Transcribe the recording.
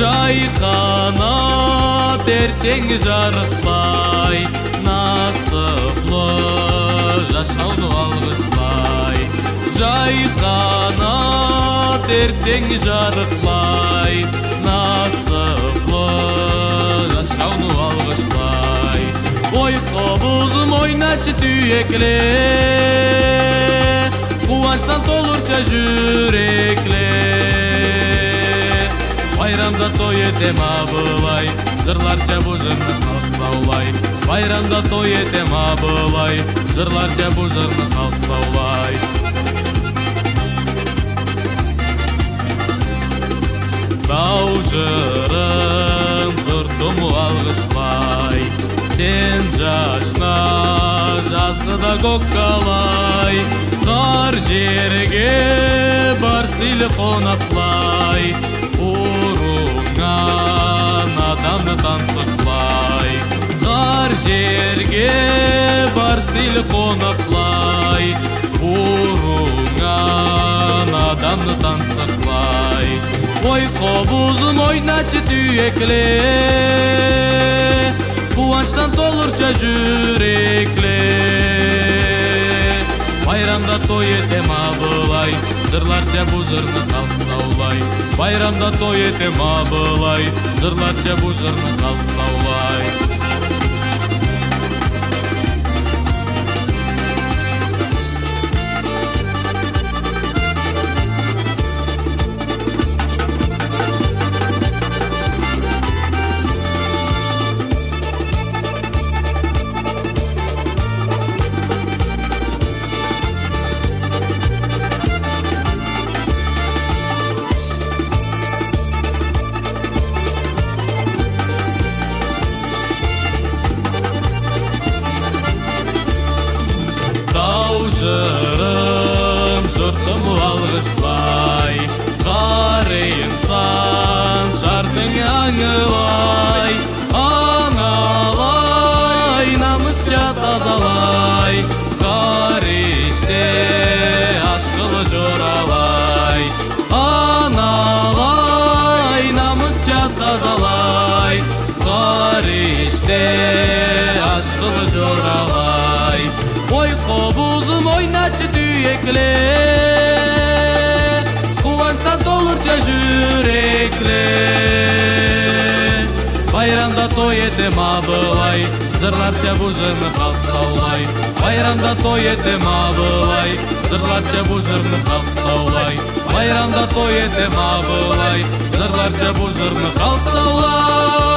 Жайқанат ертең жарықлай, насыплы жашауды алғышлай. Жайқанат ертең жарықлай, насыплы жашауды алғышлай. Ой қобызым ойначы түйекле, қуаныштан толырча жүрекле. Байрамда той етем абылай, жырларча бұжырны халық саулай. Байрамда той етем абылай, жырларча бұжырны халық саулай. Тау жырым жұртым алғышлай, сен жашна жазғыда көк қалай. Қар жерге бар сыйлы қонақлай, ұрыңнан адамды тансықлай. Қар жерге бар сыйлы қонақлай, ұрыңнан адамды тансықлай. Ой қобызым ойначы түйекле, қуаныштан толырча жүрекле. Байрамда той етем абылай, жырларча бұжырны халық саулай. Байрамда той етем абылай, жырларча бұжырны халық саулай. Жырым жұртым алғышлай, қар инсан жардың аңылай. Аналай, намысча тазалай, қар іште ашқылы жоралай. Аналай, намысча тазалай, қар іште ашқылы жоралай. Ой қобызым ойначы түйекле, қуаныштан толырча жүрекле. Байрамда той етем абылай, жырларча бұжырны халық саулай. Байрамда той етем абылай, жырларча бұжырны халық саулай. Байрамда той етем абылай, жырларча бұжырны халық саулай.